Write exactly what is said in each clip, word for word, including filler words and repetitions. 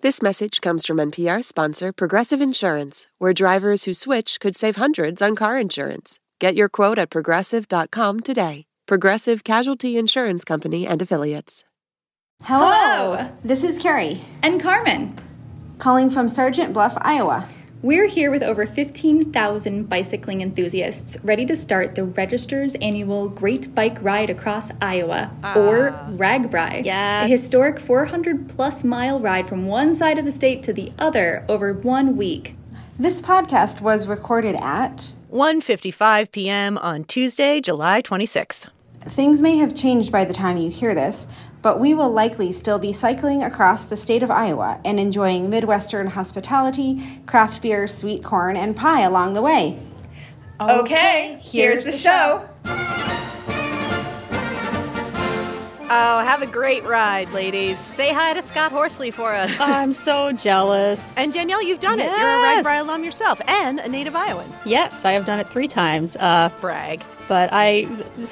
This message comes from N P R sponsor Progressive Insurance, where drivers who switch could save hundreds on car insurance. Get your quote at progressive dot com today. Progressive Casualty Insurance Company and Affiliates. Hello. Hello. This is Carrie. And Carmen. Calling from Sergeant Bluff, Iowa. We're here with over fifteen thousand bicycling enthusiasts ready to start the Register's annual Great Bike Ride Across Iowa, ah. or RAGBRAI. Yes. A historic four hundred plus mile ride from one side of the state to the other over one week. This podcast was recorded at one fifty-five p.m. on Tuesday, July twenty-sixth. Things may have changed by the time you hear this, but we will likely still be cycling across the state of Iowa and enjoying Midwestern hospitality, craft beer, sweet corn, and pie along the way. Okay, here's, here's the, the show. Oh, have a great ride, ladies. Say hi to Scott Horsley for us. Oh, I'm so jealous. And Danielle, you've done yes. it. You're a RAGBRAI alum yourself and a native Iowan. Yes, I have done it three times. Uh, Brag. But I...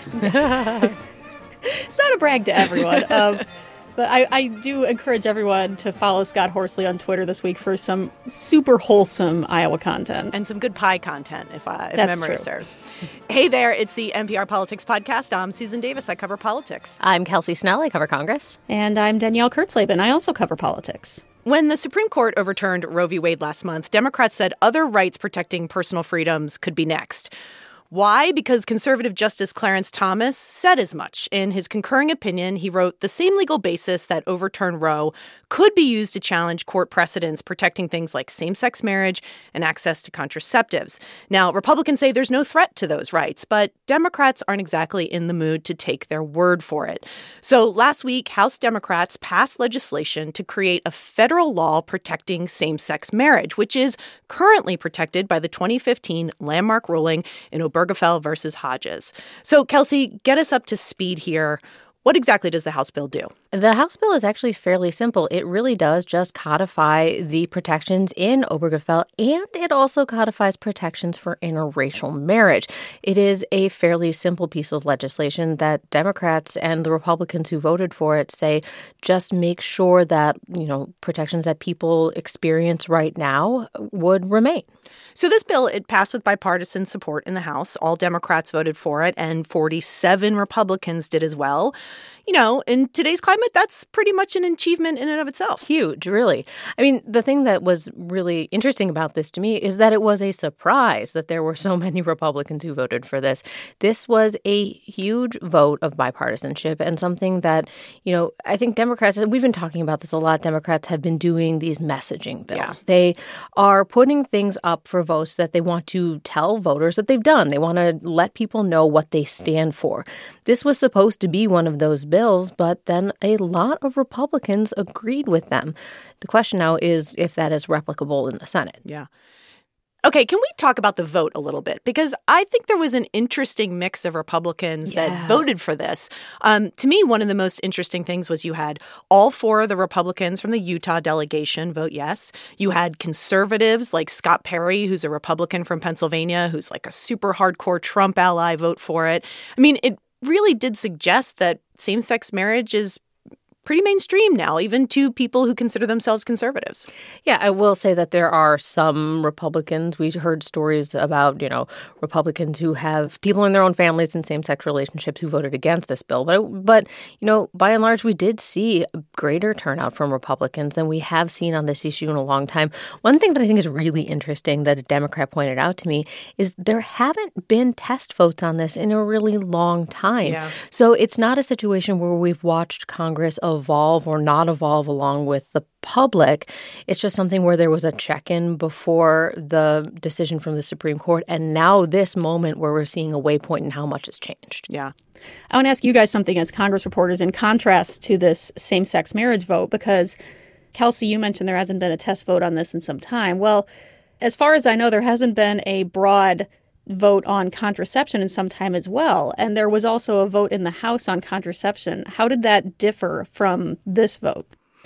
It's not a brag to everyone. um, but I, I do encourage everyone to follow Scott Horsley on Twitter this week for some super wholesome Iowa content. And some good pie content, if, uh, if That's memory true. serves. Hey there, it's the N P R Politics Podcast. I'm Susan Davis. I cover politics. I'm Kelsey Snell. I cover Congress. And I'm Danielle Kurtzleben. I also cover politics. When the Supreme Court overturned Roe v. Wade last month, Democrats said other rights protecting personal freedoms could be next. Why? Because conservative Justice Clarence Thomas said as much. In his concurring opinion, he wrote, the same legal basis that overturned Roe could be used to challenge court precedents protecting things like same-sex marriage and access to contraceptives. Now, Republicans say there's no threat to those rights, but Democrats aren't exactly in the mood to take their word for it. So last week, House Democrats passed legislation to create a federal law protecting same-sex marriage, which is currently protected by the twenty fifteen landmark ruling in Obergefell versus Hodges. So, Kelsey, get us up to speed here. What exactly does the House bill do? The House bill is actually fairly simple. It really does just codify the protections in Obergefell, and it also codifies protections for interracial marriage. It is a fairly simple piece of legislation that Democrats and the Republicans who voted for it say just make sure that, you know, protections that people experience right now would remain. So this bill, it passed with bipartisan support in the House. All Democrats voted for it, and forty-seven Republicans did as well. You know, in today's climate, that's pretty much an achievement in and of itself. Huge, really. I mean, the thing that was really interesting about this to me is that it was a surprise that there were so many Republicans who voted for this. This was a huge vote of bipartisanship and something that, you know, I think Democrats, we've been talking about this a lot, Democrats have been doing these messaging bills. Yeah. They are putting things up for votes that they want to tell voters that they've done. They want to let people know what they stand for. This was supposed to be one of those bills, but then a lot of Republicans agreed with them. The question now is if that is replicable in the Senate. Yeah. Okay, can we talk about the vote a little bit? Because I think there was an interesting mix of Republicans yeah. that voted for this. Um, to me, one of the most interesting things was you had all four of the Republicans from the Utah delegation vote yes. You had conservatives like Scott Perry, who's a Republican from Pennsylvania, who's like a super hardcore Trump ally, vote for it. I mean, it really did suggest that same-sex marriage is pretty mainstream now, even to people who consider themselves conservatives. Yeah, I will say that there are some Republicans. We heard stories about, you know, Republicans who have people in their own families in same-sex relationships who voted against this bill. But, but you know, by and large, we did see a greater turnout from Republicans than we have seen on this issue in a long time. One thing that I think is really interesting that a Democrat pointed out to me is there haven't been test votes on this in a really long time. Yeah. So it's not a situation where we've watched Congress evolve or not evolve along with the public. It's just something where there was a check-in before the decision from the Supreme Court, and now this moment where we're seeing a waypoint in how much has changed. Yeah. I want to ask you guys something as Congress reporters in contrast to this same-sex marriage vote, because, Kelsey, you mentioned there hasn't been a test vote on this in some time. Well, as far as I know, there hasn't been a broad vote on contraception in some time as well. And there was also a vote in the House on contraception. How did that differ from this vote?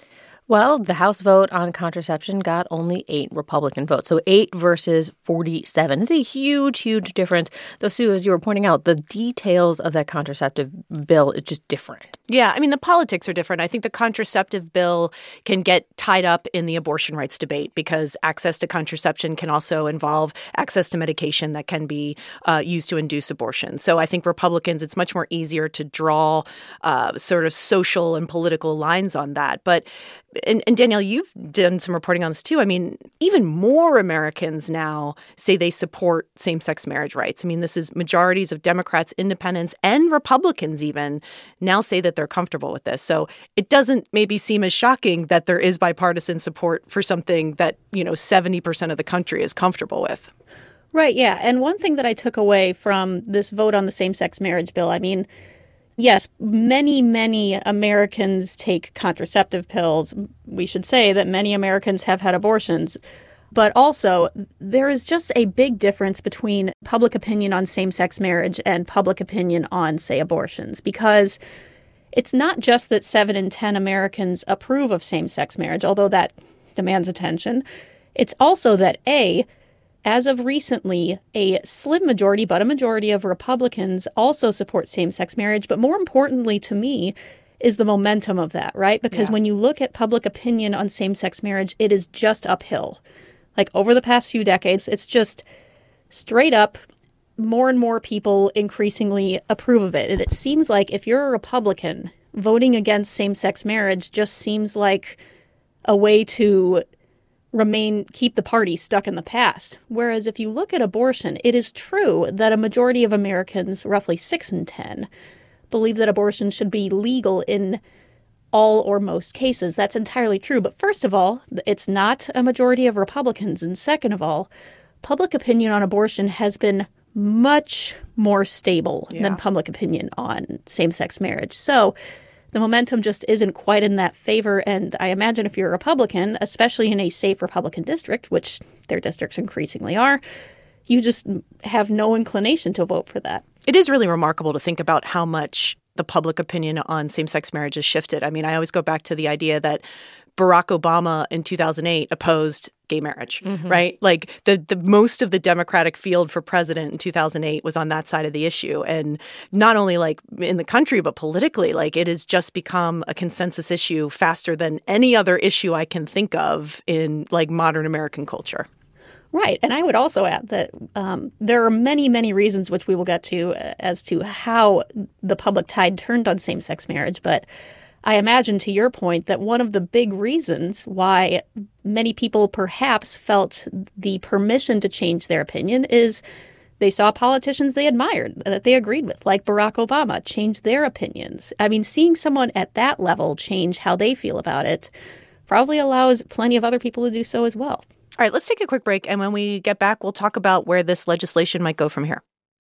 Well, the House vote on contraception got only eight Republican votes. So eight versus forty-seven. It's a huge, huge difference. Though, Sue, as you were pointing out, the details of that contraceptive bill is just different. Yeah, I mean, the politics are different. I think the contraceptive bill can get tied up in the abortion rights debate because access to contraception can also involve access to medication that can be uh, used to induce abortion. So I think Republicans, it's much more easier to draw uh, sort of social and political lines on that. But And, and Danielle, you've done some reporting on this too. I mean, even more Americans now say they support same-sex marriage rights. I mean, this is majorities of Democrats, independents, and Republicans even now say that they're comfortable with this. So it doesn't maybe seem as shocking that there is bipartisan support for something that, you know, seventy percent of the country is comfortable with. Right, yeah. And one thing that I took away from this vote on the same-sex marriage bill, I mean, yes, many, many Americans take contraceptive pills. We should say that many Americans have had abortions. But also, there is just a big difference between public opinion on same-sex marriage and public opinion on, say, abortions. Because it's not just that seven in ten Americans approve of same-sex marriage, although that demands attention. It's also that, A, as of recently, a slim majority, but a majority of Republicans also support same-sex marriage. But more importantly to me is the momentum of that, right? Because yeah. when you look at public opinion on same-sex marriage, it is just uphill. Like over the past few decades, it's just straight up, more and more people increasingly approve of it. And it seems like if you're a Republican, voting against same-sex marriage just seems like a way to remain, keep the party stuck in the past. Whereas if you look at abortion, it is true that a majority of Americans, roughly six in ten, believe that abortion should be legal in all or most cases. That's entirely true. But first of all, it's not a majority of Republicans. And second of all, public opinion on abortion has been much more stable yeah. than public opinion on same-sex marriage. So the momentum just isn't quite in that favor. And I imagine if you're a Republican, especially in a safe Republican district, which their districts increasingly are, you just have no inclination to vote for that. It is really remarkable to think about how much the public opinion on same-sex marriage has shifted. I mean, I always go back to the idea that Barack Obama in two thousand eight opposed gay marriage, mm-hmm. right? Like the, the most of the Democratic field for president in two thousand eight was on that side of the issue. And not only like in the country, but politically, like it has just become a consensus issue faster than any other issue I can think of in like modern American culture. Right. And I would also add that um, there are many, many reasons, which we will get to, uh, as to how the public tide turned on same-sex marriage. But I imagine, to your point, that one of the big reasons why many people perhaps felt the permission to change their opinion is they saw politicians they admired, that they agreed with, like Barack Obama, change their opinions. I mean, seeing someone at that level change how they feel about it probably allows plenty of other people to do so as well. All right, let's take a quick break. And when we get back, we'll talk about where this legislation might go from here.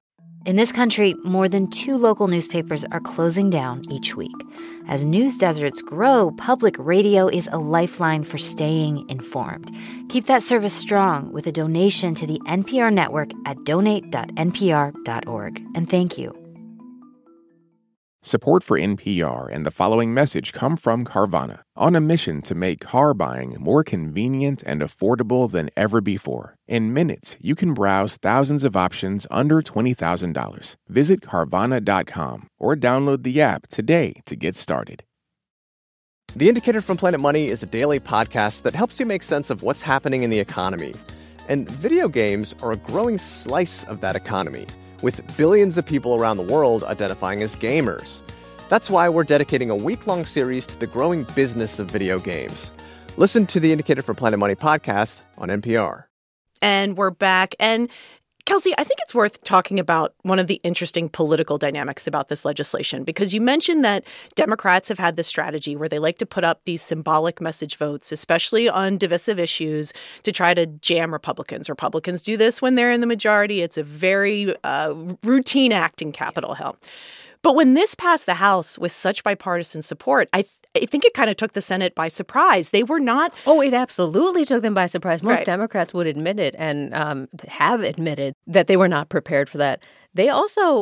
In this country, more than two local newspapers are closing down each week. As news deserts grow, public radio is a lifeline for staying informed. Keep that service strong with a donation to the N P R network at donate dot n p r dot org. And thank you. Support for N P R and the following message come from Carvana, on a mission to make car buying more convenient and affordable than ever before. In minutes, you can browse thousands of options under twenty thousand dollars. Visit Carvana dot com or download the app today to get started. The Indicator from Planet Money is a daily podcast that helps you make sense of what's happening in the economy. And video games are a growing slice of that economy, with billions of people around the world identifying as gamers. That's why we're dedicating a week-long series to the growing business of video games. Listen to the Indicator from Planet Money podcast on N P R. And we're back. And Kelsey, I think it's worth talking about one of the interesting political dynamics about this legislation, because you mentioned that Democrats have had this strategy where they like to put up these symbolic message votes, especially on divisive issues, to try to jam Republicans. Republicans do this when they're in the majority. It's a very uh, routine act in Capitol Hill. But when this passed the House with such bipartisan support, I, th- I think it kind of took the Senate by surprise. They were not. Oh, it absolutely took them by surprise. Most Right. Democrats would admit it and um, have admitted that they were not prepared for that. They also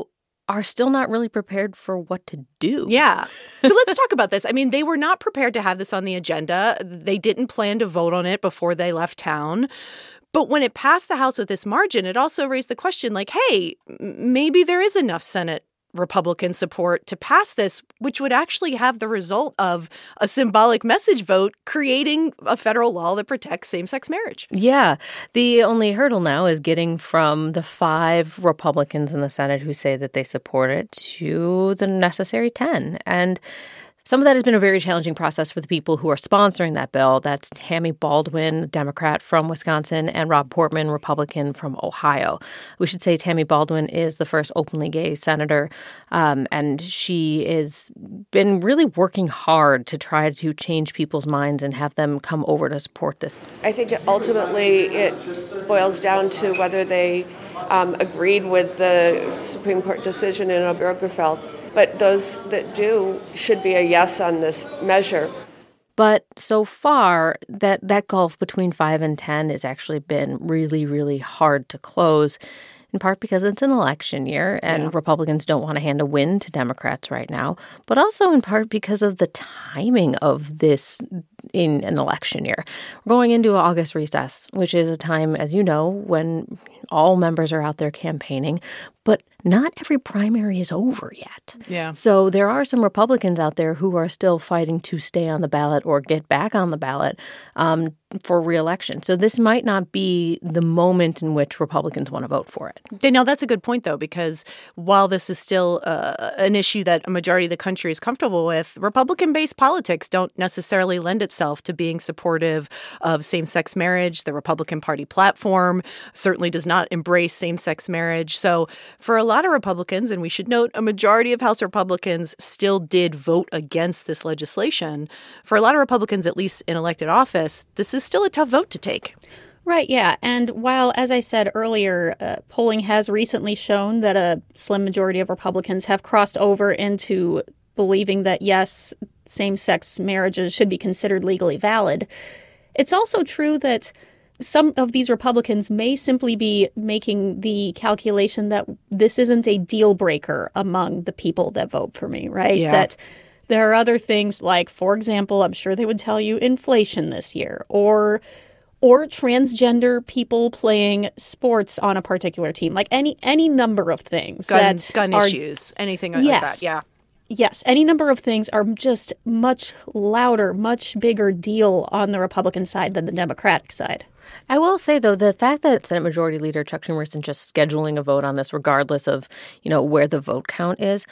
are still not really prepared for what to do. Yeah. So let's talk about this. I mean, they were not prepared to have this on the agenda. They didn't plan to vote on it before they left town. But when it passed the House with this margin, it also raised the question, like, hey, maybe there is enough Senate Republican support to pass this, which would actually have the result of a symbolic message vote creating a federal law that protects same-sex marriage. Yeah. The only hurdle now is getting from the five Republicans in the Senate who say that they support it to the necessary ten. And some of that has been a very challenging process for the people who are sponsoring that bill. That's Tammy Baldwin, Democrat from Wisconsin, and Rob Portman, Republican from Ohio. We should say Tammy Baldwin is the first openly gay senator, um, and she has been really working hard to try to change people's minds and have them come over to support this. I think that ultimately it boils down to whether they um, agreed with the Supreme Court decision in Obergefell. But those that do should be a yes on this measure. But so far, that, that gulf between five and ten has actually been really, really hard to close, in part because it's an election year and yeah. Republicans don't want to hand a win to Democrats right now, but also in part because of the timing of this in an election year. We're going into an August recess, which is a time, as you know, when all members are out there campaigning, but not every primary is over yet. Yeah. So there are some Republicans out there who are still fighting to stay on the ballot or get back on the ballot um, for re-election. So this might not be the moment in which Republicans want to vote for it. Danielle, that's a good point, though, because while this is still uh, an issue that a majority of the country is comfortable with, Republican-based politics don't necessarily lend itself to being supportive of same-sex marriage. The Republican Party platform certainly does not embrace same-sex marriage. So for a lot of Republicans, and we should note a majority of House Republicans still did vote against this legislation. For a lot of Republicans, at least in elected office, this is still a tough vote to take. Right, yeah. And while, as I said earlier, uh, polling has recently shown that a slim majority of Republicans have crossed over into believing that, yes, same-sex marriages should be considered legally valid, it's also true that some of these Republicans may simply be making the calculation that this isn't a deal breaker among the people that vote for me, right? Yeah. That there are other things like, for example, I'm sure they would tell you inflation this year, or or transgender people playing sports on a particular team, like any any number of things. Gun, that gun are, issues, anything yes, like that, yeah. Yes, any number of things are just much louder, much bigger deal on the Republican side than the Democratic side. I will say, though, the fact that Senate Majority Leader Chuck Schumer isn't just scheduling a vote on this, regardless of, you know, where the vote count is,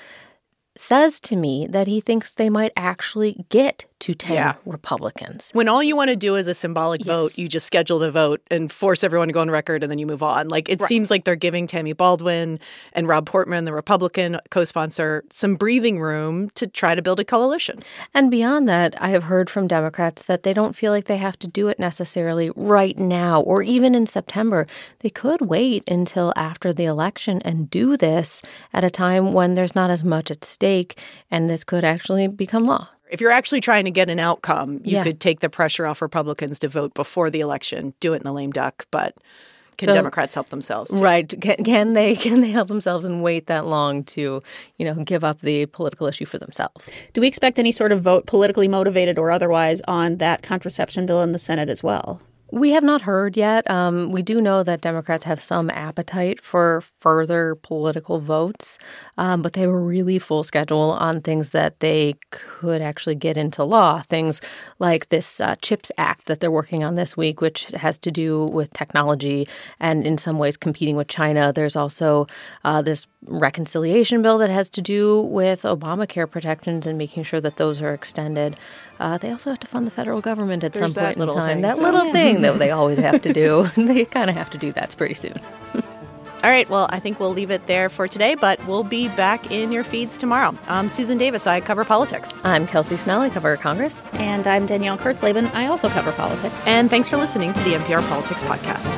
says to me that he thinks they might actually get to ten yeah. Republicans. When all you want to do is a symbolic yes. vote, you just schedule the vote and force everyone to go on record and then you move on. Like, it right. seems like they're giving Tammy Baldwin and Rob Portman, the Republican co-sponsor, some breathing room to try to build a coalition. And beyond that, I have heard from Democrats that they don't feel like they have to do it necessarily right now or even in September. They could wait until after the election and do this at a time when there's not as much at stake and this could actually become law. If you're actually trying to get an outcome, you yeah. could take the pressure off Republicans to vote before the election, do it in the lame duck, but can so, Democrats help themselves? Too? Right. Can, can they can they help themselves and wait that long to, you know, give up the political issue for themselves? Do we expect any sort of vote, politically motivated or otherwise, on that contraception bill in the Senate as well? We have not heard yet. Um, we do know that Democrats have some appetite for further political votes, um, but they have a really full schedule on things that they could actually get into law. Things like this uh, CHIPS Act that they're working on this week, which has to do with technology and in some ways competing with China. There's also uh, this reconciliation bill that has to do with Obamacare protections and making sure that those are extended. Uh, they also have to fund the federal government at There's some point in time. Thing, that so. little yeah. thing that they always have to do. They kind of have to do that pretty soon. All right. Well, I think we'll leave it there for today, but we'll be back in your feeds tomorrow. I'm Susan Davis. I cover politics. I'm Kelsey Snell. I cover Congress. And I'm Danielle Kurtzleben. I also cover politics. And thanks for listening to the N P R Politics Podcast.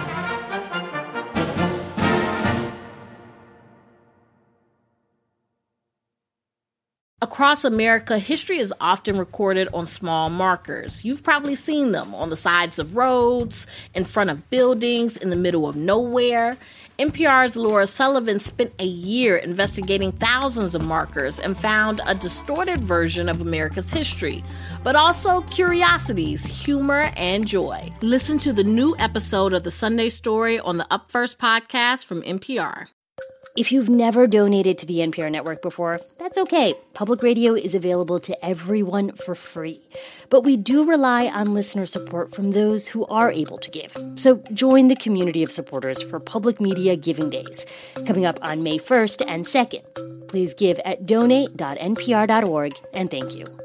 Across Across America, history is often recorded on small markers. You've probably seen them on the sides of roads, in front of buildings, in the middle of nowhere. N P R's Laura Sullivan spent a year investigating thousands of markers and found a distorted version of America's history, but also curiosities, humor, and joy. Listen to the new episode of The Sunday Story on the Up First podcast from N P R. If you've never donated to the N P R network before, that's okay. Public radio is available to everyone for free. But we do rely on listener support from those who are able to give. So join the community of supporters for Public Media Giving Days, coming up on May first and second. Please give at donate dot n p r dot org, and thank you.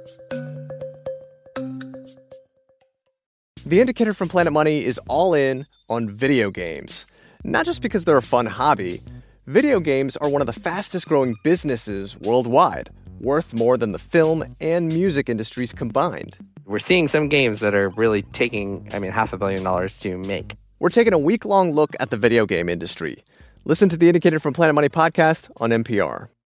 The Indicator from Planet Money is all in on video games. Not just because they're a fun hobby. Video games are one of the fastest growing businesses worldwide, worth more than the film and music industries combined. We're seeing some games that are really taking, I mean, half a billion dollars to make. We're taking a week-long look at the video game industry. Listen to the Indicator from Planet Money podcast on N P R.